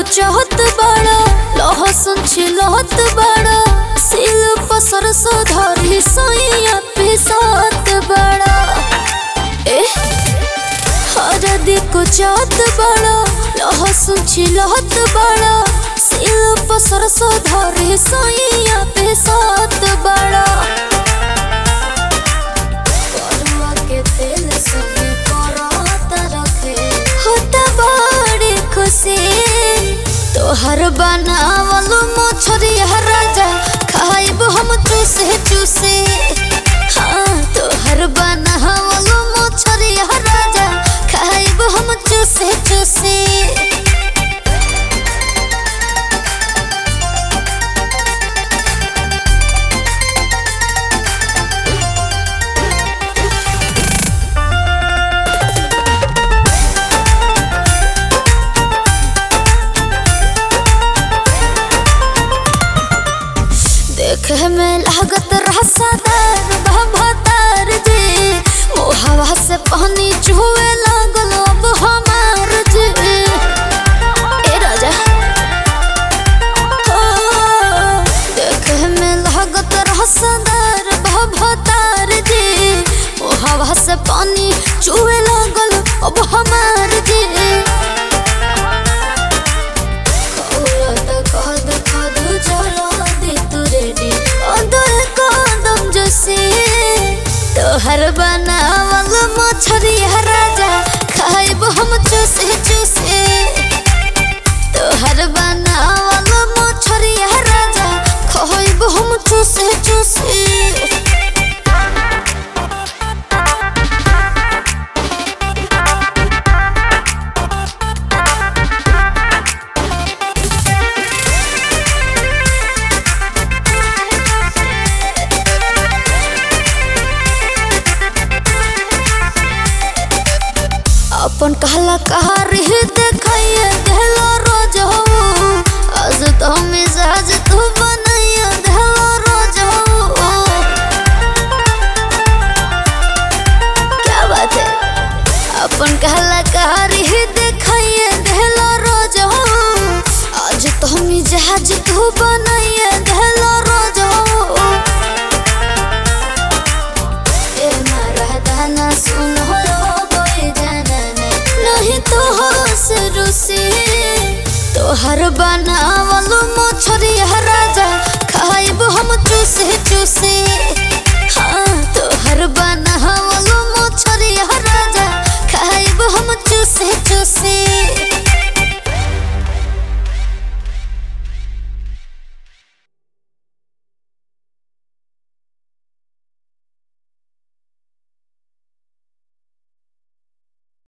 चाहत बड़ा लहसुन छिलहत बड़ा सिल पसर धरी सैया पिसात बड़ा हरदी को चाहत बड़ा लहसुन छिलहत बड़ा सिल पसर धरी सैया पिसात बड़ा करुआ के तेल संगे करात रखे होता बड़ी खुशी तोहर बनावल मछरिया राजा खाइब हम चूसे चूसे। हाँ तोहर बनावल मछरिया राजा खाइब हम चूसे चूसे। देखे में लागत रसादार भतार जी मोहवा से पानी चुहे लागल अब हमार जी ए राजा देखे में लागत रसादार भतार जी मोहवा से पानी चुहे लागल अब हमार जी तोहर बनावल मछरिया राजा खाइब हम चूसे चूसे। तोहर बनावल मछरिया राजा खाइब हम चूसे चूसे। अपन कहला कहारी देखाइए देहला रोज हो आज तो मिजाज तू बनाइए देहला रोज हो। क्या बात है अपन कहला कहारी देखाइए देहला रोज हो आज तो मिजाज तू बनाइए देहला रोज हो। ए मारा दाना सुन तोहर बनावल मछरिया राजा खाइब हम चूसे चूसे।